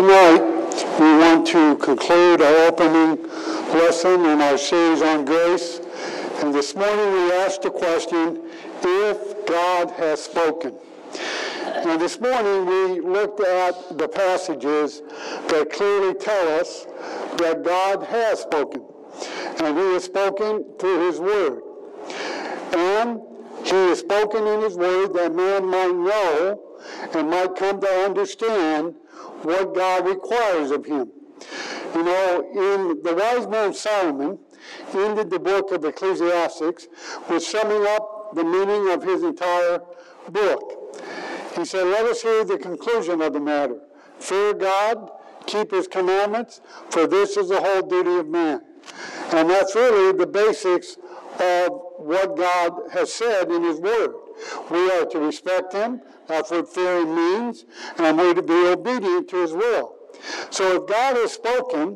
Tonight, we want to conclude our opening lesson in our series on grace. And this morning we asked the question, if God has spoken. And this morning we looked at the passages that clearly tell us that God has spoken. And He has spoken through His Word. And He has spoken in His Word that man might know and might come to understand what God requires of him. You know, in the wise man Solomon ended the book of Ecclesiastes with summing up the meaning of his entire book. He said, let us hear the conclusion of the matter. Fear God, keep His commandments, for this is the whole duty of man. And that's really the basics of what God has said in His Word. We are to respect Him. That's what fearing means. And we're to be obedient to His will. So if God has spoken,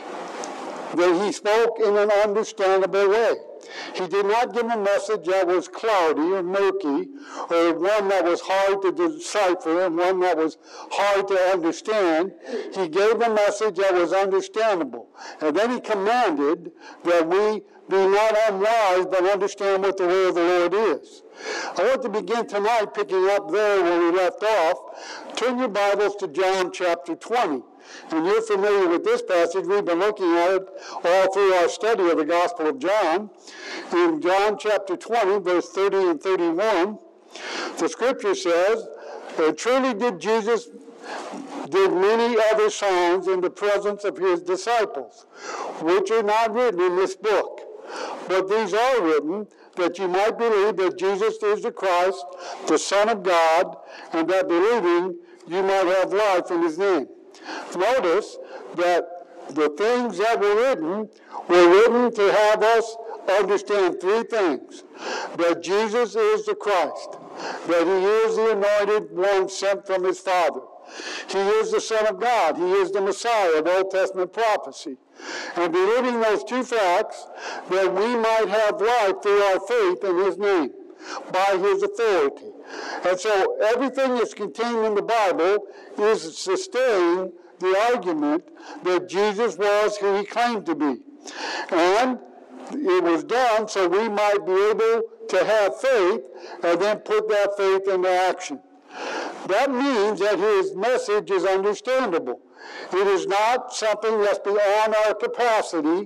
then He spoke in an understandable way. He did not give a message that was cloudy or murky, or one that was hard to decipher and one that was hard to understand. He gave a message that was understandable. And then He commanded that we be not unwise, but understand what the will of the Lord is. I want to begin tonight picking up there where we left off. Turn your Bibles to John chapter 20. And you're familiar with this passage. We've been looking at it all through our study of the Gospel of John. In John chapter 20, verse 30 and 31, the Scripture says, truly did Jesus did many other signs in the presence of His disciples, which are not written in this book. But these are written that you might believe that Jesus is the Christ, the Son of God, and that believing you might have life in His name. Notice that the things that were written to have us understand three things. That Jesus is the Christ, that He is the anointed one sent from His Father. He is the Son of God. He is the Messiah of Old Testament prophecy. And believing those two facts, that we might have life through our faith in His name, by His authority. And so everything that's contained in the Bible is sustaining the argument that Jesus was who He claimed to be. And it was done so we might be able to have faith and then put that faith into action. That means that His message is understandable. It is not something that's beyond our capacity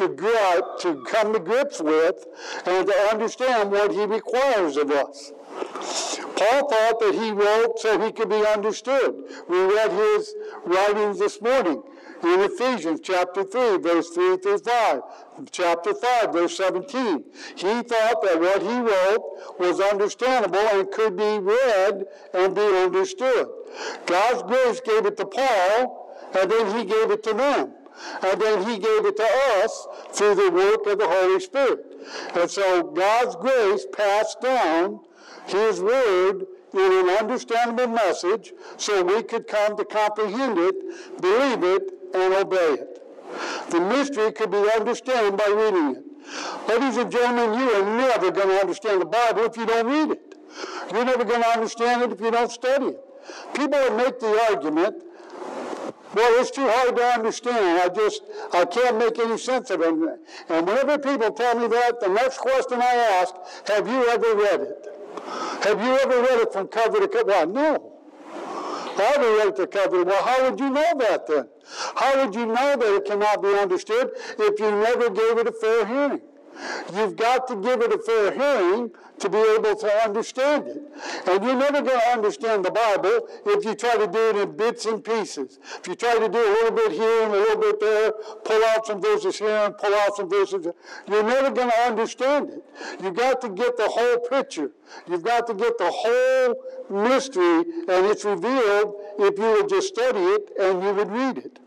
to come to grips with and to understand what He requires of us. Paul thought that he wrote so he could be understood. We read his writings this morning in Ephesians chapter 3, verse 3 through 5, chapter 5, verse 17. He thought that what he wrote was understandable and could be read and be understood. God's grace gave it to Paul, and then He gave it to them. And then He gave it to us through the work of the Holy Spirit. And so God's grace passed down His Word in an understandable message so we could come to comprehend it, believe it, and obey it. The mystery could be understood by reading it. Ladies and gentlemen, you are never going to understand the Bible if you don't read it. You're never going to understand it if you don't study it. People that make the argument, well, it's too hard to understand. I can't make any sense of it. And whenever people tell me that, the next question I ask, have you ever read it? Have you ever read it from cover to cover? Well, no. I haven't read it to cover. Well, how would you know that then? How would you know that it cannot be understood if you never gave it a fair hearing? You've got to give it a fair hearing to be able to understand it. And you're never going to understand the Bible if you try to do it in bits and pieces. If you try to do a little bit here and a little bit there, pull out some verses here and pull out some verses there, you're never going to understand it. You've got to get the whole picture. You've got to get the whole mystery, and it's revealed if you would just study it and you would read it.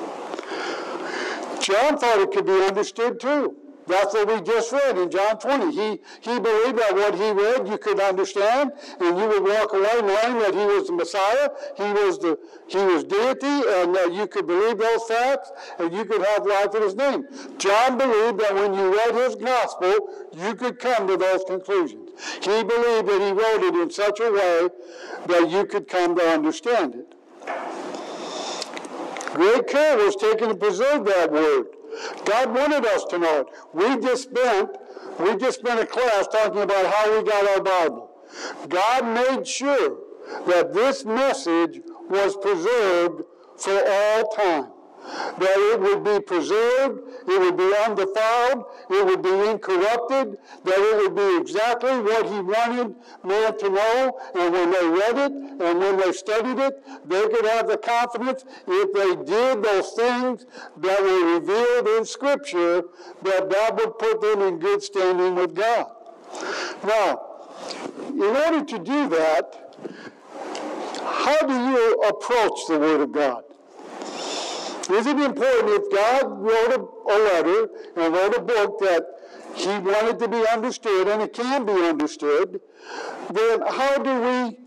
John thought it could be understood too. That's what we just read in John 20. He believed that what he read you could understand, and you would walk away knowing that He was the Messiah, He was deity, and that you could believe those facts, and you could have life in His name. John believed that when you read his gospel, you could come to those conclusions. He believed that he wrote it in such a way that you could come to understand it. Great care was taken to preserve that word. God wanted us to know it. We just spent a class talking about how we got our Bible. God made sure that this message was preserved for all time. That it would be preserved, it would be undefiled, it would be incorrupted, that it would be exactly what he wanted man to know, and when they read it and when they studied it, they could have the confidence if they did those things that were revealed in Scripture, that that would put them in good standing with God. Now, in order to do that, how do you approach the Word of God? Is it important if God wrote a letter and wrote a book that he wanted to be understood, and it can be understood, then how do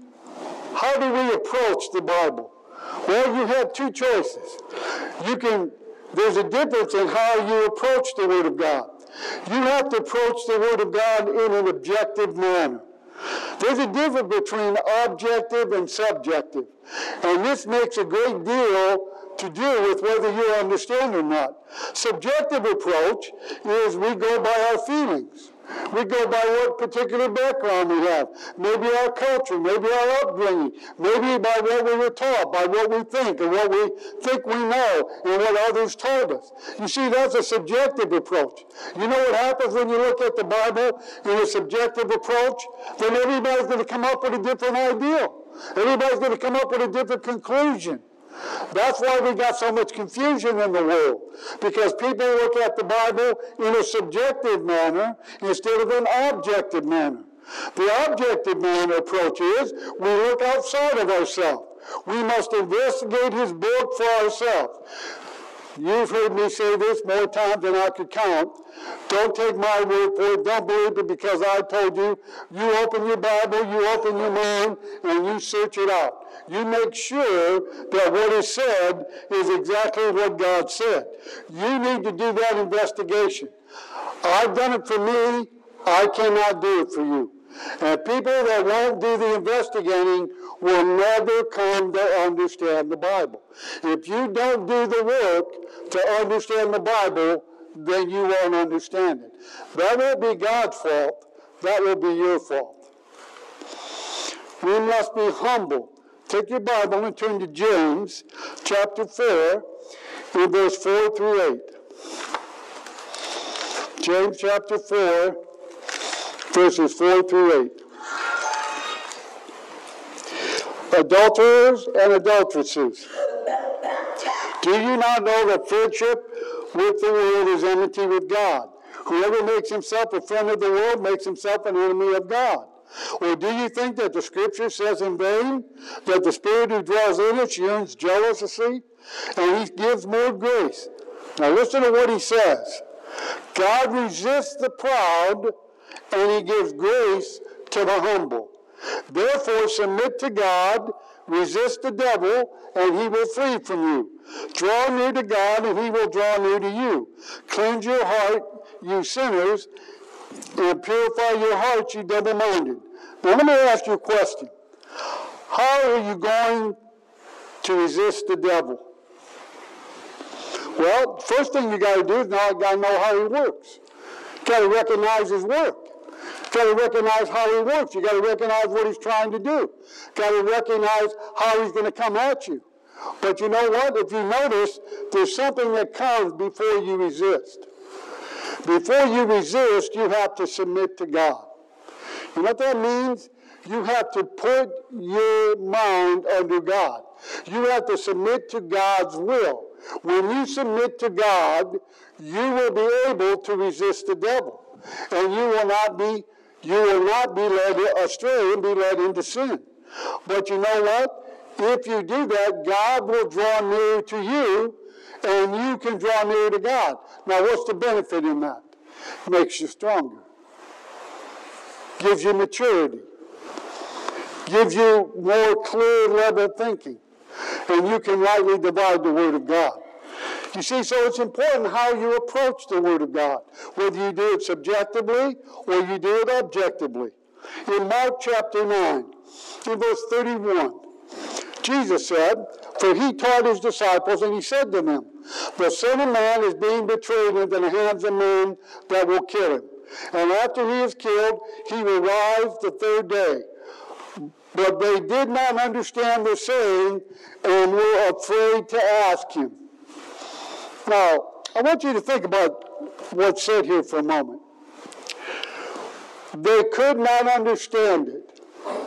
we approach the Bible? Well, you have two choices. There's a difference in how you approach the Word of God. You have to approach the Word of God in an objective manner. There's a difference between objective and subjective. And this makes a great deal to do with whether you understand or not. Subjective approach is we go by our feelings. We go by what particular background we have. Maybe our culture, maybe our upbringing, maybe by what we were taught, by what we think and what we think we know and what others told us. You see, that's a subjective approach. You know what happens when you look at the Bible in a subjective approach? Then everybody's going to come up with a different ideal. Everybody's going to come up with a different conclusion. That's why we got so much confusion in the world, because people look at the Bible in a subjective manner instead of an objective manner. The objective manner approach is we look outside of ourselves. We must investigate his book for ourselves. You've heard me say this more times than I could count. Don't take my word for it. Don't believe it because I told you. You open your Bible, you open your mind, and you search it out. You make sure that what is said is exactly what God said. You need to do that investigation. I've done it for me. I cannot do it for you. And people that won't do the investigating will never come to understand the Bible. If you don't do the work to understand the Bible, then you won't understand it. That won't be God's fault. That will be your fault. We must be humble. Take your Bible and turn to James chapter 4, in verse 4 through 8. James chapter 4, verses 4 through 8. Adulterers and adulteresses, do you not know that friendship with the world is enmity with God? Whoever makes himself a friend of the world makes himself an enemy of God. Or do you think that the Scripture says in vain that the Spirit who dwells in us yearns jealously, and he gives more grace? Now listen to what he says. God resists the proud, and he gives grace to the humble. Therefore submit to God, resist the devil, and he will flee from you. Draw near to God, and he will draw near to you. Cleanse your heart, you sinners, and purify your hearts, you double-minded. Now let me ask you a question. How are you going to resist the devil? Well, first thing you got to do is now you got to know how he works. You got to recognize his work. You got to recognize how he works. You got to recognize what he's trying to do. You got to recognize how he's going to come at you. But you know what? If you notice, there's something that comes before you resist. Before you resist, you have to submit to God. You know what that means? You have to put your mind under God. You have to submit to God's will. When you submit to God, you will be able to resist the devil. And you will not be led astray and be led into sin. But you know what? If you do that, God will draw near to you, and you can draw near to God. Now, what's the benefit in that? It makes you stronger. Gives you maturity. Gives you more clear level thinking. And you can rightly divide the Word of God. You see, so it's important how you approach the Word of God, whether you do it subjectively or you do it objectively. In Mark chapter 9, in verse 31, Jesus said, For he taught his disciples, and he said to them, the Son of Man is being betrayed into the hands of men that will kill him. And after he is killed, he will rise the third day. But they did not understand the saying and were afraid to ask him. Now, I want you to think about what's said here for a moment. They could not understand it.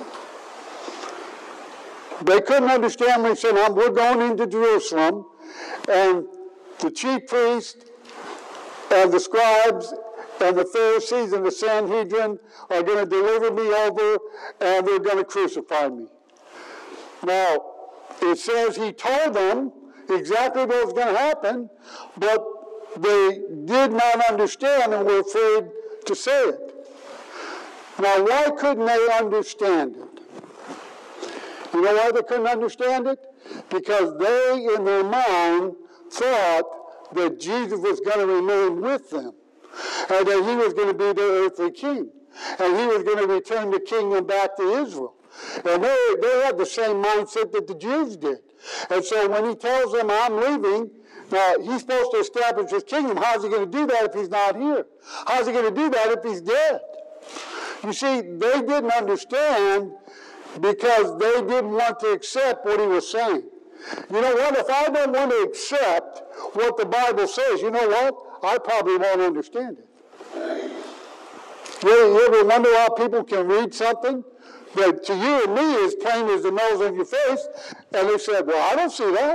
They couldn't understand when he said, we're going into Jerusalem, and the chief priests and the scribes and the Pharisees and the Sanhedrin are going to deliver me over, and they're going to crucify me. Now, it says he told them exactly what was going to happen, but they did not understand and were afraid to say it. Now, why couldn't they understand it? You know why they couldn't understand it? Because they, in their mind, thought that Jesus was going to remain with them, and that he was going to be their earthly king, and he was going to return the kingdom back to Israel. And they had the same mindset that the Jews did. And so when he tells them, I'm leaving, now he's supposed to establish his kingdom. How's he going to do that if he's not here? How's he going to do that if he's dead? You see, they didn't understand because they didn't want to accept what he was saying. You know what? If I don't want to accept what the Bible says, you know what? I probably won't understand it. You ever wonder how people can read something that to you and me is plain as the nose on your face, and they said, well, I don't see that.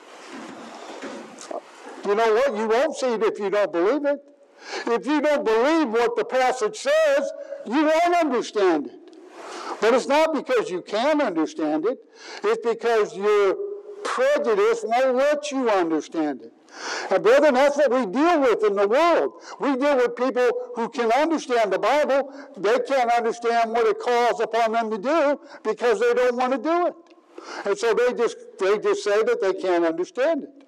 You know what? You won't see it if you don't believe it. If you don't believe what the passage says, you won't understand it. But it's not because you can't understand it. It's because your prejudice won't let you understand it. And brethren, that's what we deal with in the world. We deal with people who can understand the Bible. They can't understand what it calls upon them to do because they don't want to do it. And so they just say that they can't understand it.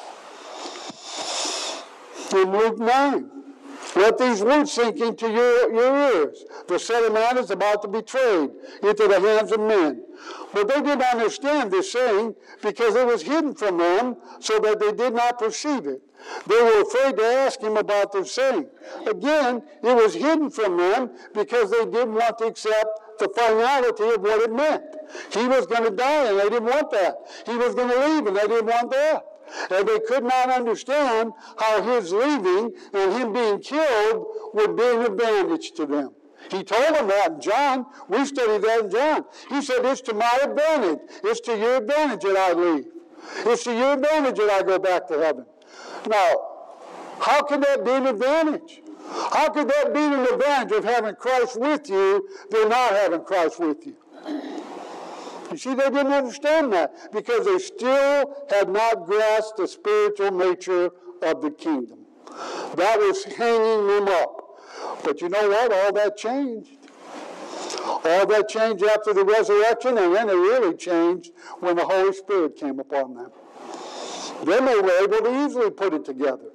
In Luke 9, let these words sink into your ears. The Son of Man is about to be betrayed into the hands of men. But they did not understand this saying because it was hidden from them so that they did not perceive it. They were afraid to ask him about their saying. Again, it was hidden from them because they didn't want to accept the finality of what it meant. He was going to die and they didn't want that. He was going to leave and they didn't want that. And they could not understand how his leaving and him being killed would be an advantage to them. He told them that in John. We studied that in John. He said, it's to my advantage. It's to your advantage that I leave. It's to your advantage that I go back to heaven. Now, how can that be an advantage? How could that be an advantage of having Christ with you than not having Christ with you? You see, they didn't understand that because they still had not grasped the spiritual nature of the kingdom. That was hanging them up. But you know what? All that changed. All that changed after the resurrection, and then it really changed when the Holy Spirit came upon them. Then they were able to easily put it together.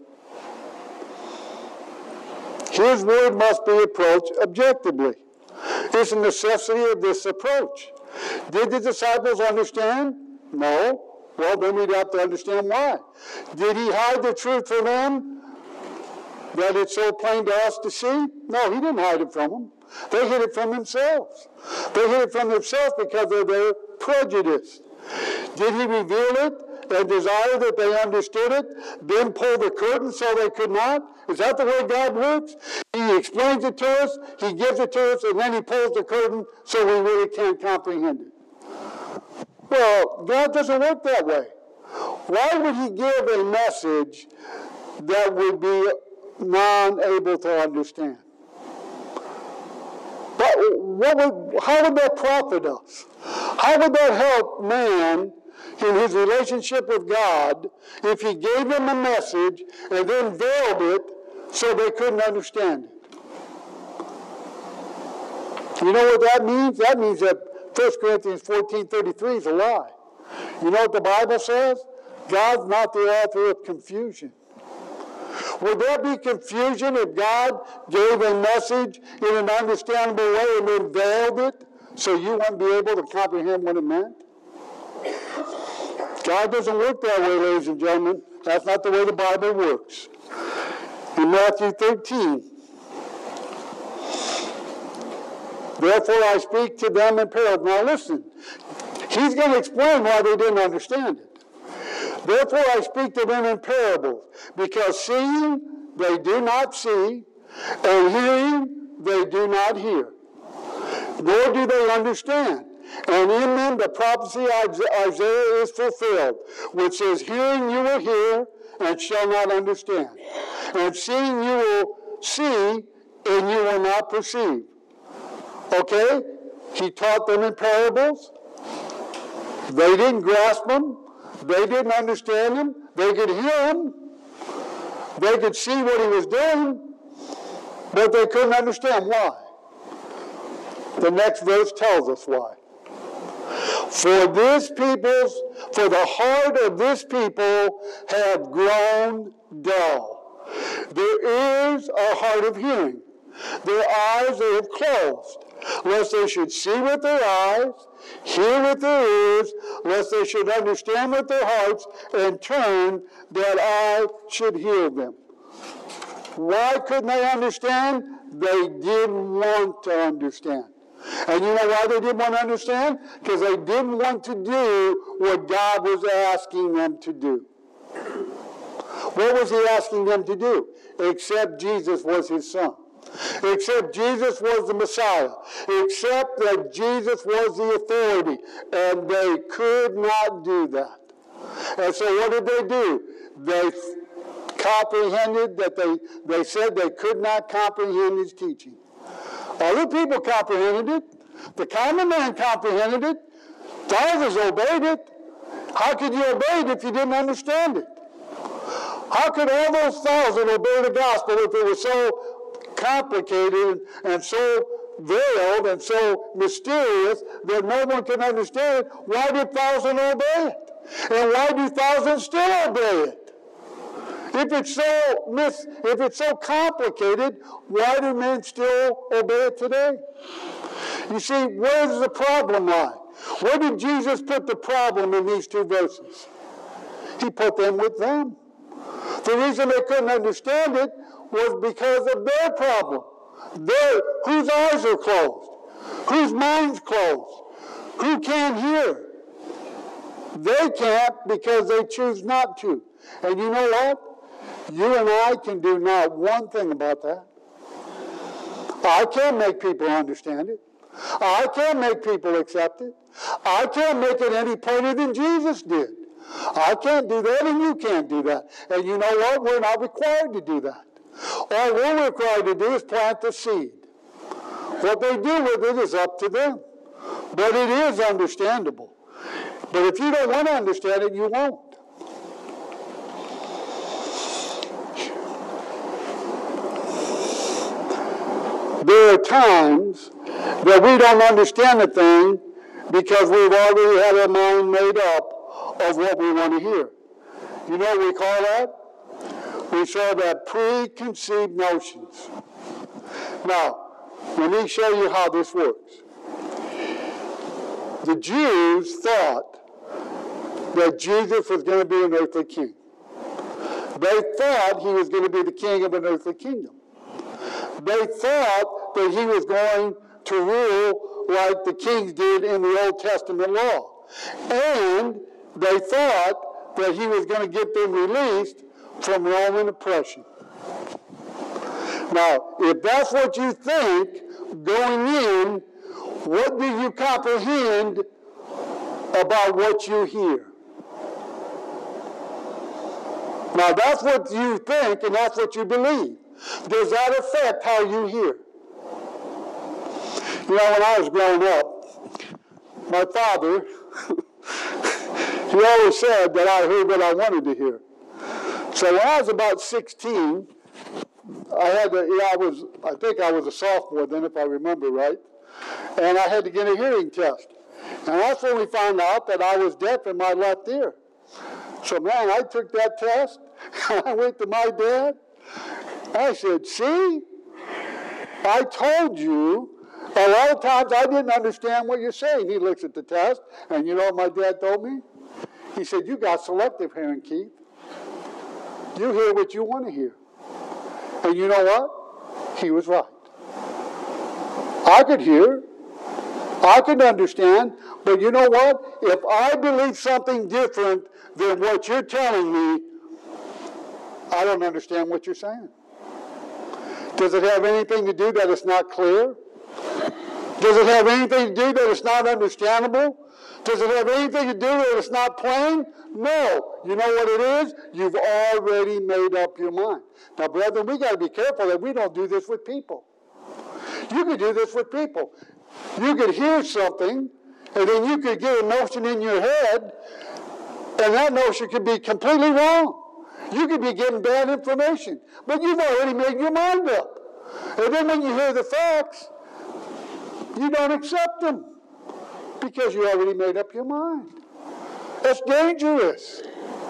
His word must be approached objectively. It's a necessity of this approach. Did the disciples understand? No. Well, then we'd have to understand why. Did he hide the truth from them that it's so plain to us to see? No, he didn't hide it from them. They hid it from themselves. They hid it from themselves because of their prejudice. Did he reveal it and desire that they understood it, then pull the curtain so they could not? Is that the way God works? He explains it to us, he gives it to us, and then he pulls the curtain so we really can't comprehend it. Well, God doesn't work that way. Why would he give a message that would be non-able to understand? How would that profit us? How would that help man in his relationship with God if he gave them a message and then veiled it so they couldn't understand it? You know what that means? That means that 1 Corinthians 14:33 is a lie. You know what the Bible says? God's not the author of confusion. Would there be confusion if God gave a message in an understandable way and then veiled it so you wouldn't be able to comprehend what it meant? God doesn't work that way, ladies and gentlemen. That's not the way the Bible works. In Matthew 13, therefore I speak to them in parables. Now listen, he's going to explain why they didn't understand it. Therefore I speak to them in parables, because seeing they do not see, and hearing they do not hear, nor do they understand. And in them the prophecy of Isaiah is fulfilled, which says, hearing you will hear and shall not understand, and seeing you will see and you will not perceive. Okay? He taught them in parables. They didn't grasp them. They didn't understand him. They could hear him. They could see what he was doing, but they couldn't understand why. The next verse tells us why. For the heart of this people have grown dull. There is a heart of hearing. Their eyes they have closed, lest they should see with their eyes, hear with their ears, lest they should understand with their hearts, and turn, that I should heal them. Why couldn't they understand? They didn't want to understand. And you know why they didn't want to understand? Because they didn't want to do what God was asking them to do. What was he asking them to do? Except Jesus was his son. Except Jesus was the Messiah. Except that Jesus was the authority. And they could not do that. And so what did they do? They comprehended that they said they could not comprehend his teaching. Other people comprehended it. The common man comprehended it. Thousands obeyed it. How could you obey it if you didn't understand it? How could all those thousands obey the gospel if it was so complicated and so veiled and so mysterious that no one can understand it? Why did thousands obey it? And why do thousands still obey it? If it's so complicated, why do men still obey it today? You see, where does the problem lie? Where did Jesus put the problem in these two verses? He put them with them. The reason they couldn't understand it was because of their problem. Whose eyes are closed? Whose mind's closed? Who can't hear? They can't because they choose not to. And you know what? You and I can do not one thing about that. I can't make people understand it. I can't make people accept it. I can't make it any plainer than Jesus did. I can't do that, and you can't do that. And you know what? We're not required to do that. All we're required to do is plant the seed. What they do with it is up to them. But it is understandable. But if you don't want to understand it, you won't. There are times that we don't understand a thing because we've already had our mind made up of what we want to hear. You know what we call that? We call that preconceived notions. Now, let me show you how this works. The Jews thought that Jesus was going to be an earthly king. They thought he was going to be the king of an earthly kingdom. They thought that he was going to rule like the kings did in the Old Testament law. And they thought that he was going to get them released from Roman oppression. Now, if that's what you think going in, what do you comprehend about what you hear? Now, that's what you think and that's what you believe. Does that affect how you hear? You know, when I was growing up, my father, he always said that I heard what I wanted to hear. So when I was about 16, I think I was a sophomore then, if I remember right, and I had to get a hearing test. And that's when we found out that I was deaf in my left ear. So man, I took that test, I went to my dad, I said, see, I told you A lot of times I didn't understand what you're saying. He looks at the test, and you know what my dad told me? He said, you got selective hearing, Keith. You hear what you want to hear. And you know what? He was right. I could hear. I could understand. But you know what? If I believe something different than what you're telling me, I don't understand what you're saying. Does it have anything to do that it's not clear? Does it have anything to do that it's not understandable? Does it have anything to do that it's not plain? No. You know what it is? You've already made up your mind. Now, brethren, we got to be careful that we don't do this with people. You could do this with people. You could hear something, and then you could get a notion in your head, and that notion could be completely wrong. You could be getting bad information, but you've already made your mind up. And then when you hear the facts, you don't accept them because you already made up your mind. That's dangerous.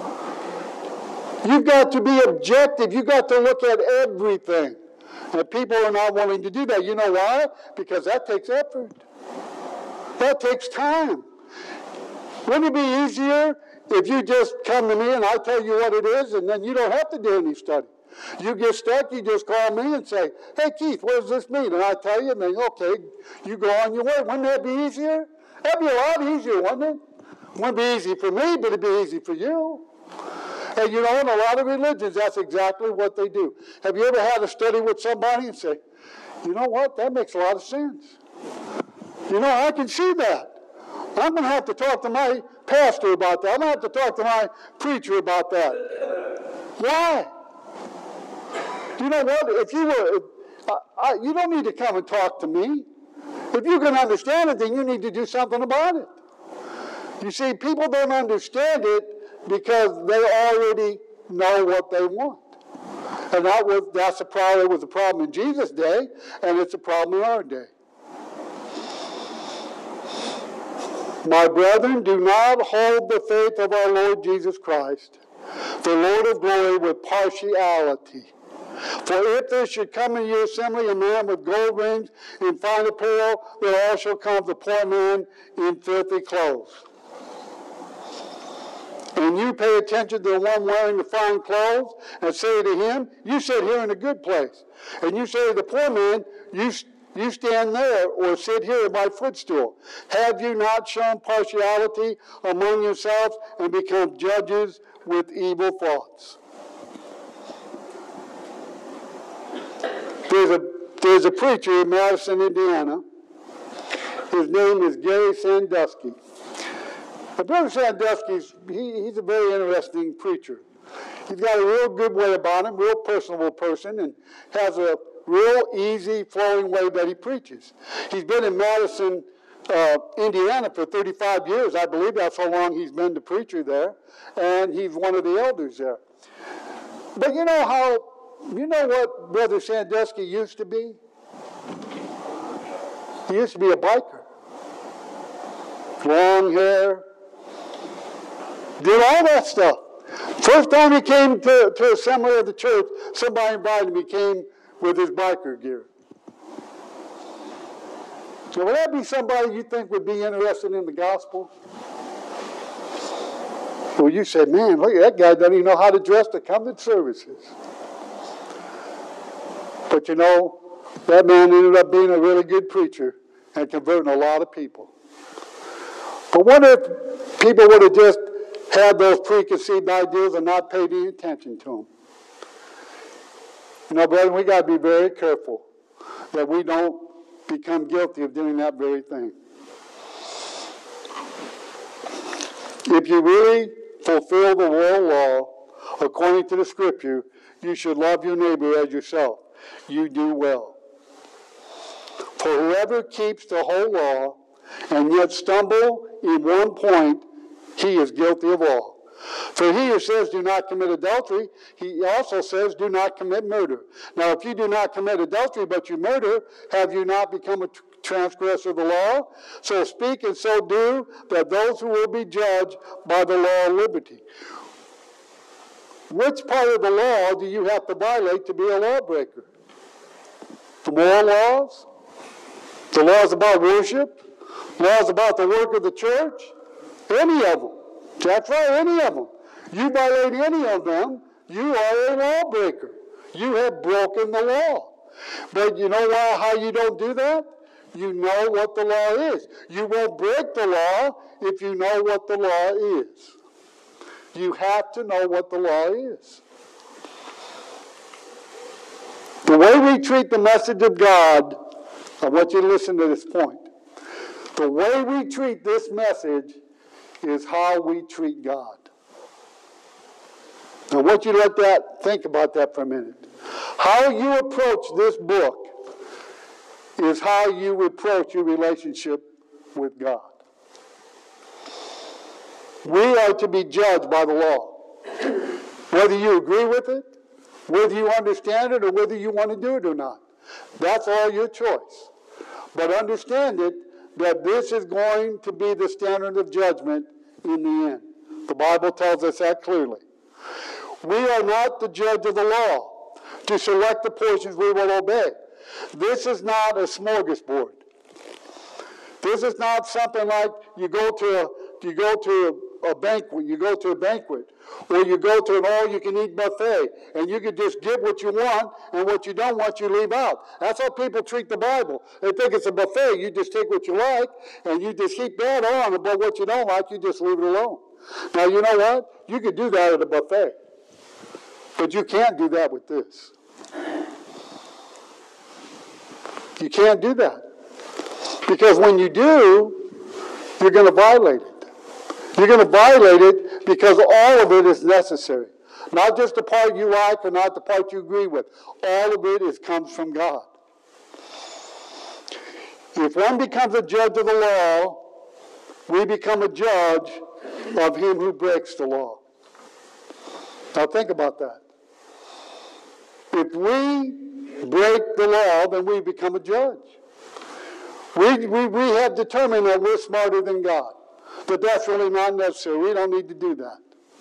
You've got to be objective. You've got to look at everything. And people are not willing to do that. You know why? Because that takes effort. That takes time. Wouldn't it be easier if you just come to me and I tell you what it is, and then you don't have to do any study? You get stuck, you just call me and say, hey, Keith, what does this mean? And I tell you, and then, okay, you go on your way. Wouldn't that be easier? That'd be a lot easier, wouldn't it? Wouldn't be easy for me, but it'd be easy for you. And you know, in a lot of religions, that's exactly what they do. Have you ever had a study with somebody and say, you know what, that makes a lot of sense. You know, I can see that. I'm going to have to talk to my pastor about that. I'm going to have to talk to my preacher about that. Why? You know what? If you were, you don't need to come and talk to me. If you can understand it, then you need to do something about it. You see, people don't understand it because they already know what they want. And that's a problem. It was a problem in Jesus' day, and it's a problem in our day. My brethren, do not hold the faith of our Lord Jesus Christ, the Lord of glory, with partiality. For if there should come in your assembly a man with gold rings and fine apparel, there also comes the poor man in filthy clothes. And you pay attention to the one wearing the fine clothes and say to him, you sit here in a good place. And you say to the poor man, you stand there or sit here at my footstool. Have you not shown partiality among yourselves and become judges with evil thoughts? There's a preacher in Madison, Indiana. His name is Gary Sandusky. Now, Brother Sandusky, he's a very interesting preacher. He's got a real good way about him, real personable person, and has a real easy, flowing way that he preaches. He's been in Madison, Indiana for 35 years. I believe that's how long he's been the preacher there, and he's one of the elders there. But you know what Brother Sandusky used to be? He used to be a biker. Long hair. Did all that stuff. First time he came to assembly of the church, somebody invited him. He came with his biker gear. So would that be somebody you think would be interested in the gospel? Well, you said, man, look, that guy doesn't even know how to dress to come to services. But you know, that man ended up being a really good preacher and converting a lot of people. But what if people would have just had those preconceived ideas and not paid any attention to them? You know, brethren, we got to be very careful that we don't become guilty of doing that very thing. If you really fulfill the royal law according to the Scripture, you should love your neighbor as yourself. You do well. For whoever keeps the whole law and yet stumble in one point, he is guilty of all. For he who says do not commit adultery, he also says do not commit murder. Now if you do not commit adultery but you murder, have you not become a transgressor of the law? So speak and so do, that those who will be judged by the law of liberty. Which part of the law do you have to violate to be a lawbreaker? The moral laws? The laws about worship, laws about the work of the church, any of them. That's right, any of them. You violate any of them, you are a lawbreaker. You have broken the law. But you know how you don't do that? You know what the law is. You won't break the law if you know what the law is. You have to know what the law is. The way we treat the message of God, I want you to listen to this point. The way we treat this message is how we treat God. I want you to think about that for a minute. How you approach this book is how you approach your relationship with God. We are to be judged by the law. Whether you agree with it, whether you understand it, or whether you want to do it or not. That's all your choice. But understand it, that this is going to be the standard of judgment in the end. The Bible tells us that clearly. We are not the judge of the law to select the portions we will obey. This is not a smorgasbord. This is not something like you go to a banquet, or you go to an all-you-can-eat buffet, and you can just get what you want, and what you don't want, you leave out. That's how people treat the Bible. They think it's a buffet. You just take what you like, and you just keep that on, but what you don't like, you just leave it alone. Now, you know what? You could do that at a buffet, but you can't do that with this. You can't do that. Because when you do, you're going to violate it. You're going to violate it because all of it is necessary. Not just the part you like or not the part you agree with. All of it comes from God. If one becomes a judge of the law, we become a judge of him who breaks the law. Now think about that. If we break the law, then we become a judge. We have determined that we're smarter than God. But that's really not necessary. We don't need to do that.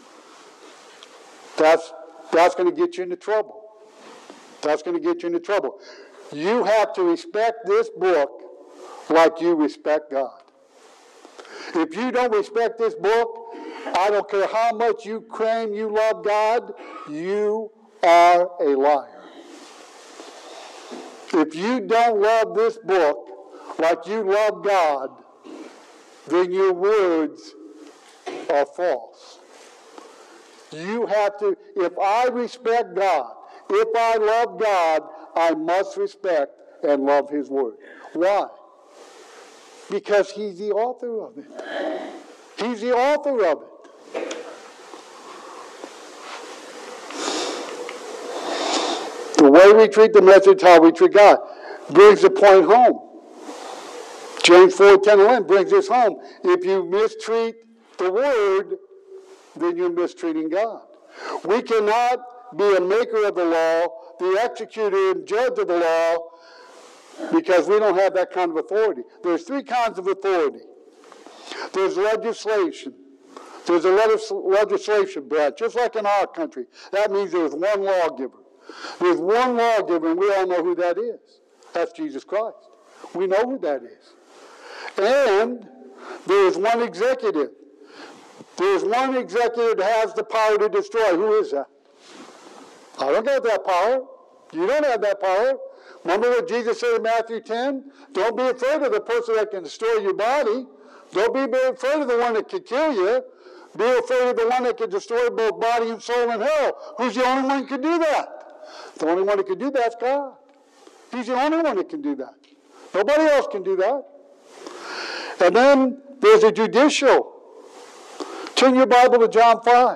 That's going to get you into trouble. That's going to get you into trouble. You have to respect this book like you respect God. If you don't respect this book, I don't care how much you claim you love God, you are a liar. If you don't love this book like you love God, then your words are false. You have to, if I respect God, if I love God, I must respect and love His Word. Why? Because He's the author of it. He's the author of it. The way we treat the message, how we treat God, brings the point home. James 4:10-11 brings this home. If you mistreat the Word, then you're mistreating God. We cannot be a maker of the law, the executor and judge of the law, because we don't have that kind of authority. There's three kinds of authority. There's legislation. There's a legislation branch, just like in our country. That means there's one lawgiver. There's one lawgiver, and we all know who that is. That's Jesus Christ. We know who that is. And there is one executive. There's one executive that has the power to destroy. Who is that? I don't have that power. You don't have that power. Remember what Jesus said in Matthew 10? Don't be afraid of the person that can destroy your body. Don't be afraid of the one that can kill you. Be afraid of the one that can destroy both body and soul in hell. Who's the only one who can do that? The only one that can do that is God. He's the only one that can do that. Nobody else can do that. And then there's a judicial. Turn your Bible to John 5.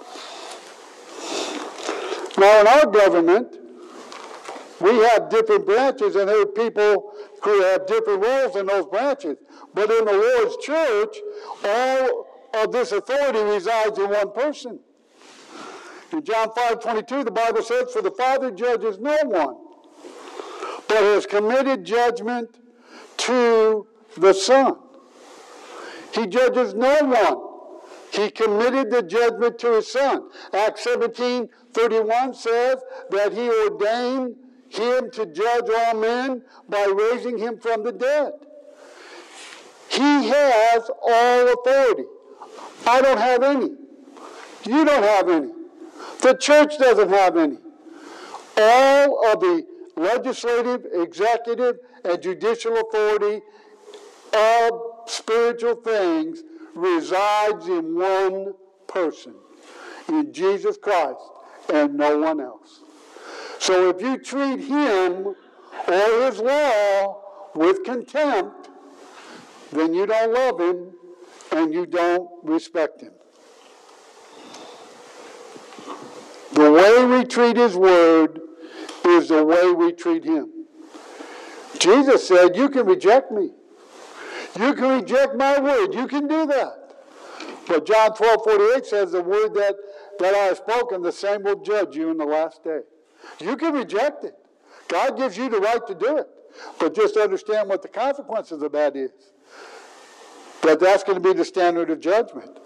Now in our government, we have different branches, and there are people who have different roles in those branches. But in the Lord's church, all of this authority resides in one person. In John 5:22, the Bible says, "For the Father judges no one, but has committed judgment to the Son." He judges no one. He committed the judgment to His Son. Acts 17:31 says that He ordained him to judge all men by raising him from the dead. He has all authority. I don't have any. You don't have any. The church doesn't have any. All of the legislative, executive, and judicial authority of spiritual things resides in one person, in Jesus Christ, and no one else. So if you treat him or his law with contempt, then you don't love him and you don't respect him. The way we treat his word is the way we treat him. Jesus said, you can reject me. You can reject my word. You can do that. But John 12:48 says the word that I have spoken, the same will judge you in the last day. You can reject it. God gives you the right to do it. But just understand what the consequences of that is. But that's going to be the standard of judgment.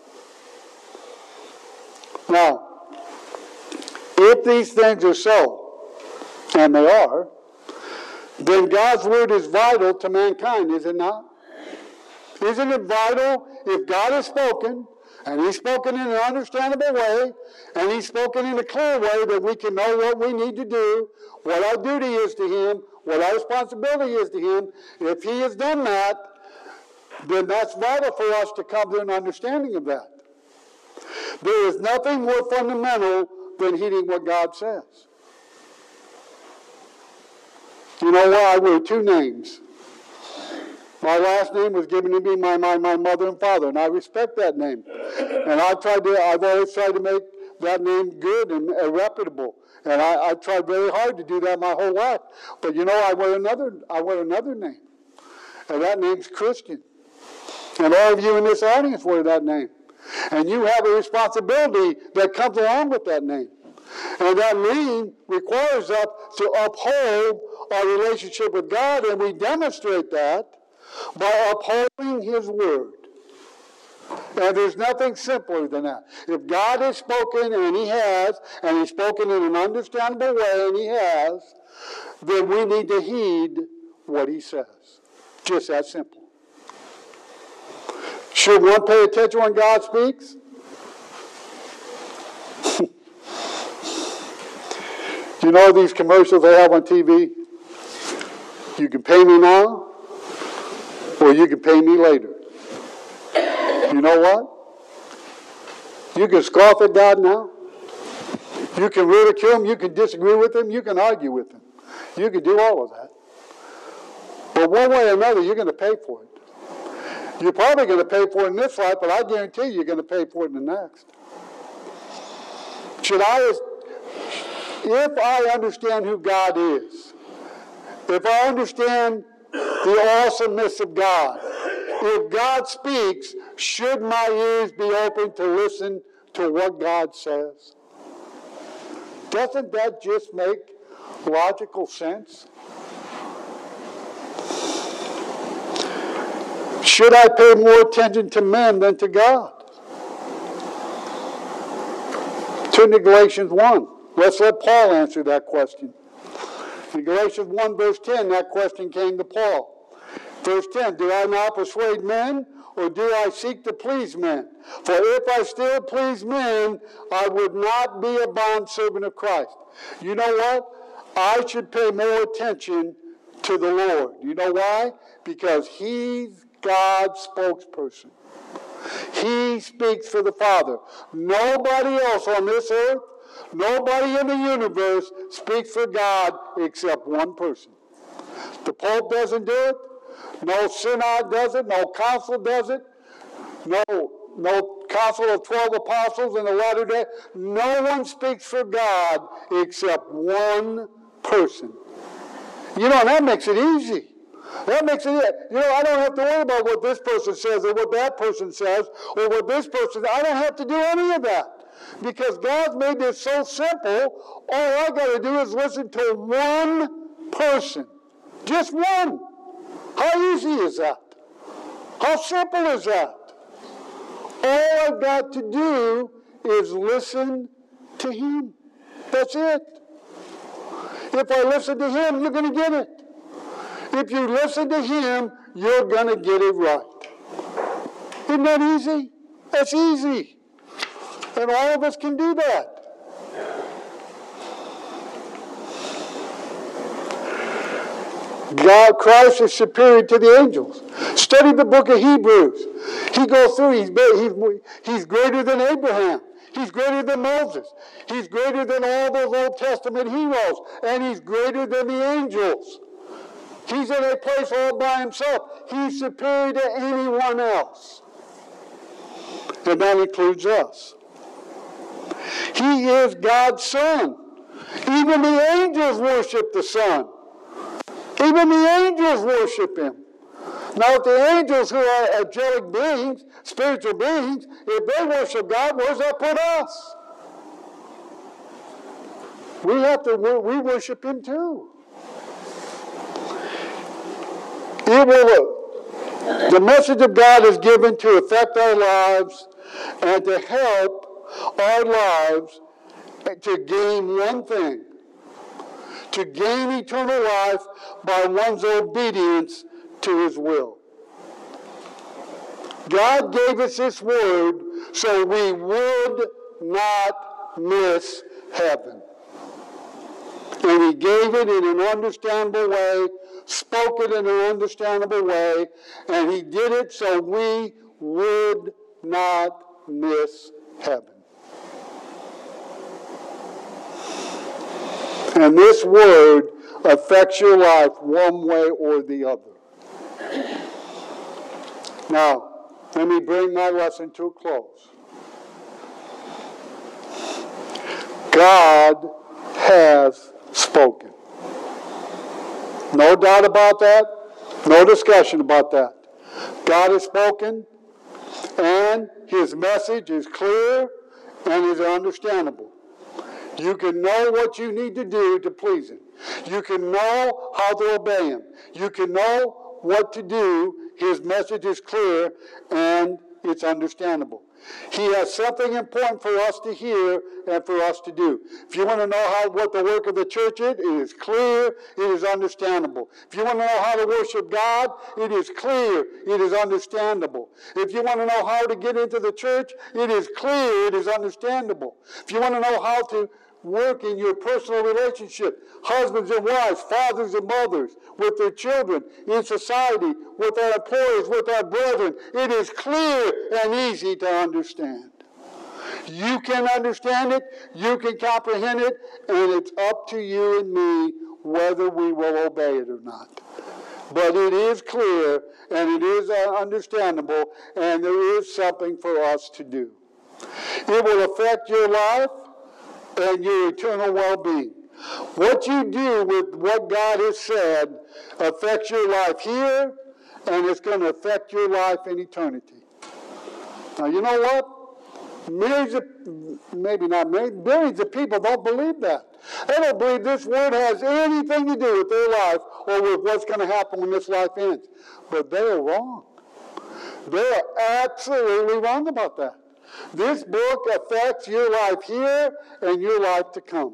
Now, if these things are so, and they are, then God's word is vital to mankind, is it not? Isn't it vital if God has spoken, and he's spoken in an understandable way, and he's spoken in a clear way that we can know what we need to do, what our duty is to him, what our responsibility is to him. If he has done that, then that's vital for us to come to an understanding of that. There is nothing more fundamental than heeding what God says. You know why? I wear two names. My last name was given to me by my mother and father, and I respect that name. And I've always tried to make that name good and reputable. And I tried very hard to do that my whole life. But you know, I wear another name. And that name's Christian. And all of you in this audience wear that name. And you have a responsibility that comes along with that name. And that name requires us to uphold our relationship with God, and we demonstrate that by upholding his word. And there's nothing simpler than that. If God has spoken, and he has, and he's spoken in an understandable way, and he has, then we need to heed what he says. Just that simple. Should one pay attention when God speaks? You know these commercials they have on TV? You can pay me now, or you can pay me later. You know what? You can scoff at God now. You can ridicule him. You can disagree with him. You can argue with him. You can do all of that. But one way or another, you're going to pay for it. You're probably going to pay for it in this life, but I guarantee you're going to pay for it in the next. If I understand who God is, if I understand the awesomeness of God, if God speaks, should my ears be open to listen to what God says? Doesn't that just make logical sense? Should I pay more attention to men than to God? Turn to Galatians 1. Let's let Paul answer that question. In Galatians 1, verse 10, that question came to Paul. Verse 10, do I now persuade men, or do I seek to please men? For if I still please men, I would not be a bondservant of Christ. You know what? I should pay more attention to the Lord. You know why? Because he's God's spokesperson. He speaks for the Father. Nobody else on this earth, nobody in the universe speaks for God except one person. The Pope doesn't do it. No synod does it. No council does it. No council of 12 apostles in the latter day. No one speaks for God except one person. You know, that makes it easy. That makes it, I don't have to worry about what this person says or what that person says or what this person, I don't have to do any of that. Because God's made this so simple, all I got to do is listen to one person. Just one. How easy is that? How simple is that? All I've got to do is listen to him. That's it. If I listen to Him, you're going to get it. If you listen to Him, you're going to get it right. Isn't that easy? That's easy. And all of us can do that. God, Christ is superior to the angels. Study the book of Hebrews. He goes through, he's greater than Abraham. He's greater than Moses. He's greater than all those Old Testament heroes. And He's greater than the angels. He's in a place all by Himself. He's superior to anyone else. And that includes us. He is God's Son. Even the angels worship the Son. Even the angels worship Him. Now, if the angels, who are angelic beings, spiritual beings, if they worship God, where's that put us? We worship Him too. The message of God is given to affect our lives and to help our lives to gain one thing. To gain eternal life by one's obedience to His will. God gave us this word so we would not miss heaven. And He gave it in an understandable way, spoke it in an understandable way, and He did it so we would not miss heaven. And this word affects your life one way or the other. Now, let me bring my lesson to a close. God has spoken. No doubt about that. No discussion about that. God has spoken, and His message is clear and is understandable. You can know what you need to do to please Him. You can know how to obey Him. You can know what to do. His message is clear and it's understandable. He has something important for us to hear and for us to do. If you want to know what the work of the church is, it is clear, it is understandable. If you want to know how to worship God, it is clear, it is understandable. If you want to know how to get into the church, it is clear, it is understandable. If you want to know how to work in your personal relationship, husbands and wives, fathers and mothers, with their children, in society, with our employers, with our brethren, it is clear and easy to understand. You can understand it, you can comprehend it, and it's up to you and me whether we will obey it or not. But it is clear, and it is understandable, and there is something for us to do. It will affect your life and your eternal well-being. What you do with what God has said affects your life here, and it's going to affect your life in eternity. Now, you know what? Millions of people don't believe that. They don't believe this word has anything to do with their life or with what's going to happen when this life ends. But they are wrong. They are absolutely wrong about that. This book affects your life here and your life to come.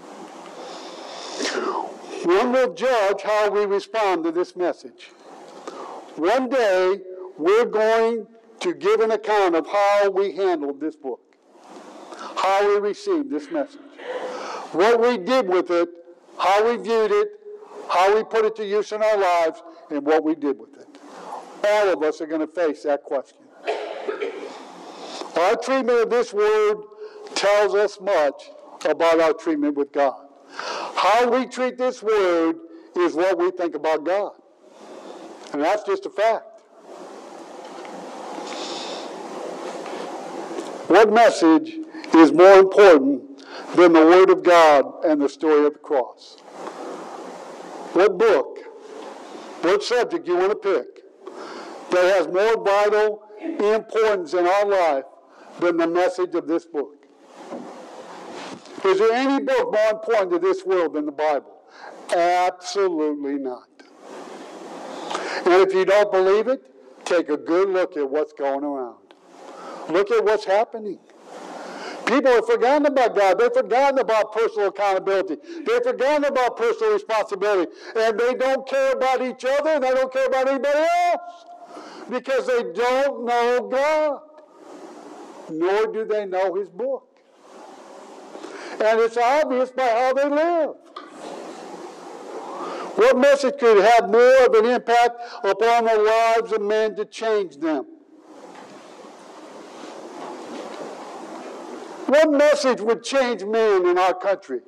One will judge how we respond to this message. One day, we're going to give an account of how we handled this book, how we received this message, what we did with it, how we viewed it, how we put it to use in our lives, and what we did with it. All of us are going to face that question. Our treatment of this word tells us much about our treatment with God. How we treat this word is what we think about God. And that's just a fact. What message is more important than the Word of God and the story of the cross? What book, what subject you want to pick that has more vital importance in our life than the message of this book? Is there any book more important to this world than the Bible? Absolutely not. And if you don't believe it, take a good look at what's going around. Look at what's happening. People have forgotten about God. They've forgotten about personal accountability. They've forgotten about personal responsibility. And they don't care about each other, and they don't care about anybody else because they don't know God, nor do they know His book. And it's obvious by how they live. What message could have more of an impact upon the lives of men to change them? What message would change men in our country?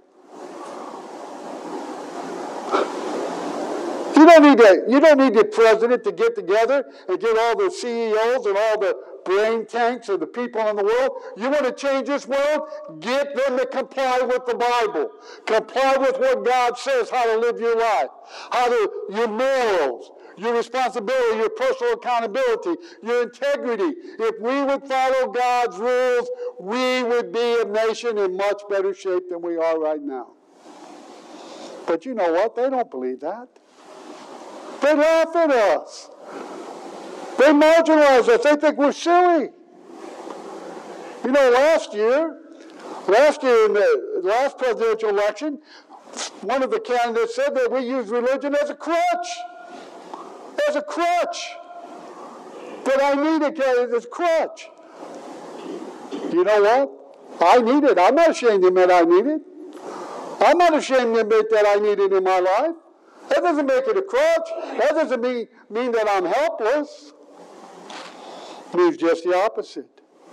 You don't need the president to get together and get all the CEOs and all the brain tanks of the people in the world. You want to change this world? Get them to comply with the Bible. Comply with what God says, how to live your life, your morals, your responsibility, your personal accountability, your integrity. If we would follow God's rules, we would be a nation in much better shape than we are right now. But you know what? They don't believe that. They laugh at us. They marginalize us. They think we're silly. You know, last year in the last presidential election, one of the candidates said that we use religion as a crutch. As a crutch. That I need it as a crutch. You know what? I need it. I'm not ashamed to admit I need it. I'm not ashamed to admit that I need it in my life. That doesn't make it a crutch. That doesn't mean that I'm helpless. It means just the opposite.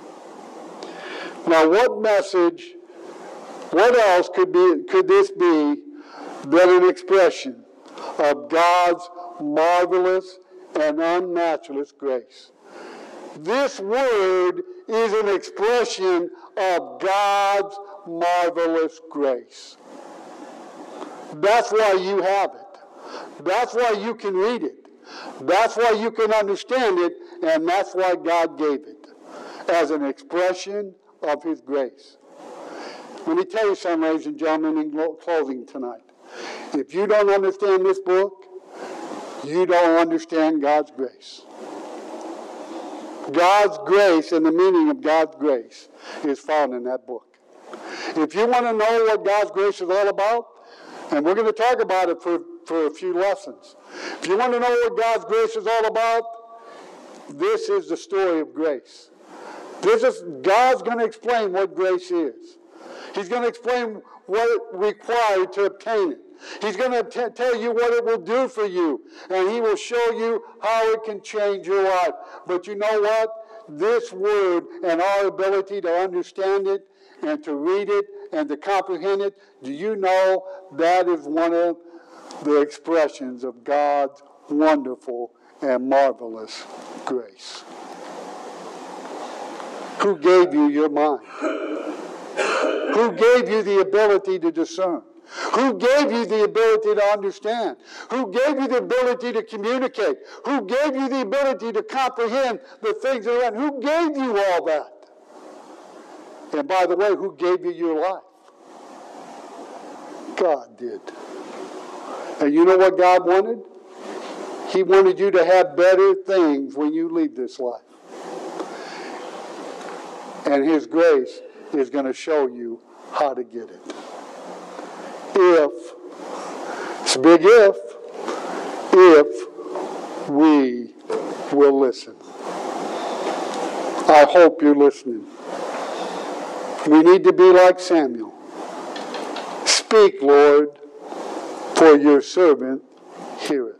Now, what else could this be than an expression of God's marvelous and unmatchless grace? This word is an expression of God's marvelous grace. That's why you have it. That's why you can read it. That's why you can understand it, and that's why God gave it, as an expression of His grace. Let me tell you something, ladies and gentlemen, in closing tonight. If you don't understand this book, you don't understand God's grace. God's grace and the meaning of God's grace is found in that book. If you want to know what God's grace is all about, and we're going to talk about it for a few lessons. If you want to know what God's grace is all about, this is the story of grace. God's going to explain what grace is. He's going to explain what it required to obtain it. He's going to tell you what it will do for you, and He will show you how it can change your life. But you know what? This word and our ability to understand it and to read it and to comprehend it, do you know that is one of the expressions of God's wonderful and marvelous grace? Who gave you your mind? Who gave you the ability to discern? Who gave you the ability to understand? Who gave you the ability to communicate? Who gave you the ability to comprehend the things around? Who gave you all that? And by the way, who gave you your life? God did. And you know what God wanted? He wanted you to have better things when you leave this life. And His grace is going to show you how to get it. It's a big if we will listen. I hope you're listening. We need to be like Samuel. Speak, Lord, for your servant heareth.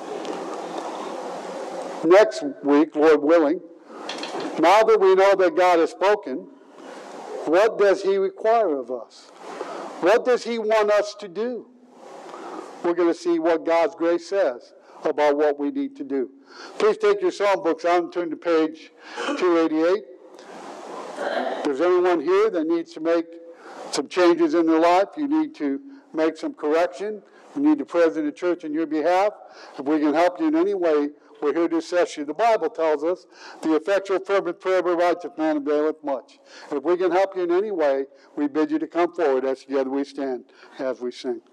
Next week, Lord willing, now that we know that God has spoken, what does He require of us? What does He want us to do? We're going to see what God's grace says about what we need to do. Please take your psalm books out and turn to page 288. If there's anyone here that needs to make some changes in their life, you need to make some correction, you need to pray in the church on your behalf. If we can help you in any way, we're here to assist you. The Bible tells us the effectual fervent prayer of a righteous man availeth much. If we can help you in any way, we bid you to come forward as together we stand as we sing.